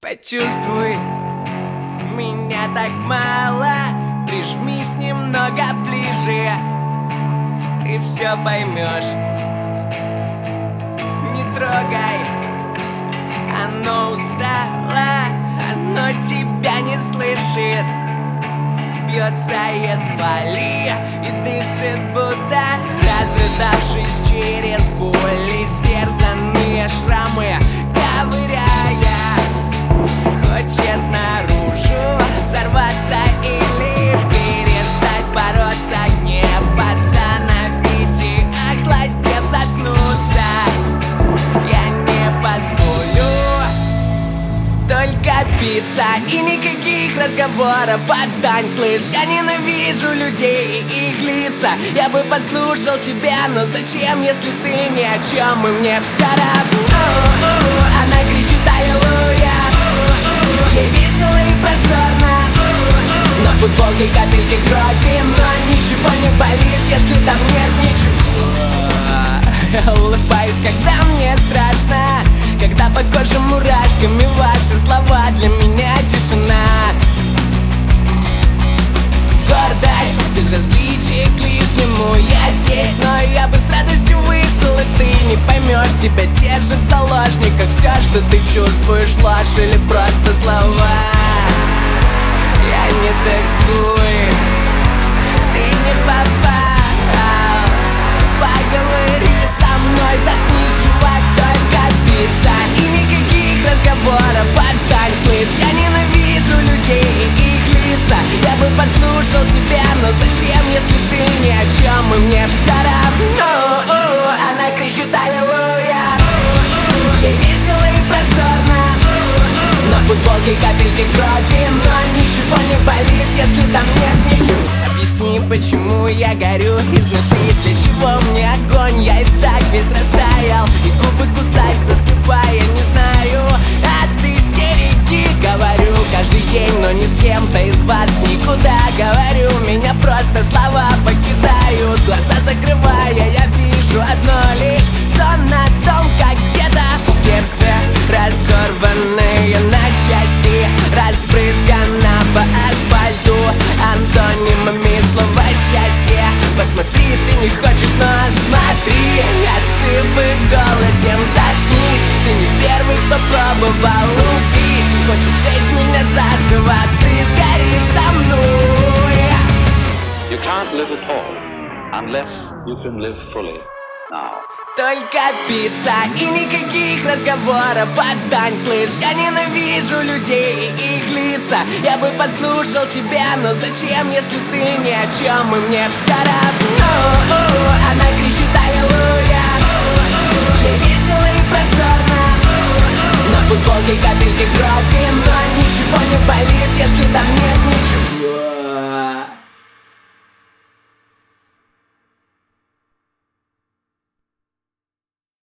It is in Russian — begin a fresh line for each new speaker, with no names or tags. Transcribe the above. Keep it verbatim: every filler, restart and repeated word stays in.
Почувствуй, меня так мало, прижмись немного ближе, ты все поймешь. Не трогай, оно устало, оно тебя не слышит, бьется едва ли и дышит будто, разрыдавшись через боли, стерзанные шрамы, ковыряя, хочет наружу взорваться или перестать бороться, не остановить и, охладев, заткнуться. Я не позволю только биться и никаких разговоров. Отстань, слышь, я ненавижу людей и их лица. Я бы послушал тебя, но зачем, если ты ни о чем, и мне все равно. Она кричит аллилуйя, ей весело и просторно, на футболке капельки крови, но ничего не болит, если там нет ничего. Я улыбаюсь, когда мне страшно, когда по коже мурашками ваши слова, для меня тишина. Гордость, безразличие к лишнему, я здесь, но я бы с радостью вышел, и ты не поймешь, тебя держит в заложниках все, что ты чувствуешь, ложь или просто слова. Я не такой, ты не попал, поговори со мной, заткнись, чувак, только биться и никаких разговоров. Отстань, слышь, я ненавижу людей и их лица. Я бы послушал тебя, но зачем, если ты ни о чем, и мне все равно. Она кричит аллилуйя, ей весело и просторно, на футболке капельки крови, но ничего не болит, если там нет ничего. Объясни, почему я горю изнутри, для чего мне огонь, я и так весь растаял, и губы кусать засыпая, не знаю, от истерики говорю каждый день, но ни с кем-то из вас никуда. Говорю, меня просто слова покидают, глаза закрывая, я вижу одно лишь сон о том, как где-то в сердце разорванные на части, разбрызгано по асфальту антонимами слова счастье. Посмотри, ты не хочешь, но смотри, я жив и голоден, заткнись, ты не первый, кто пробовал убить. Хочешь сесть меня заживо, ты сгоришь со мной.
You can't live at all unless you can live fully now.
Только биться и никаких разговоров. Отстань, слышь, я ненавижу людей и их лица. Я бы послушал тебя, но зачем, если ты ни о чем, и мне все равно. Она кричит аллилуйя, ей весело и просторно, на футболке капельки крови, но ничего не болит, если там нет ничего.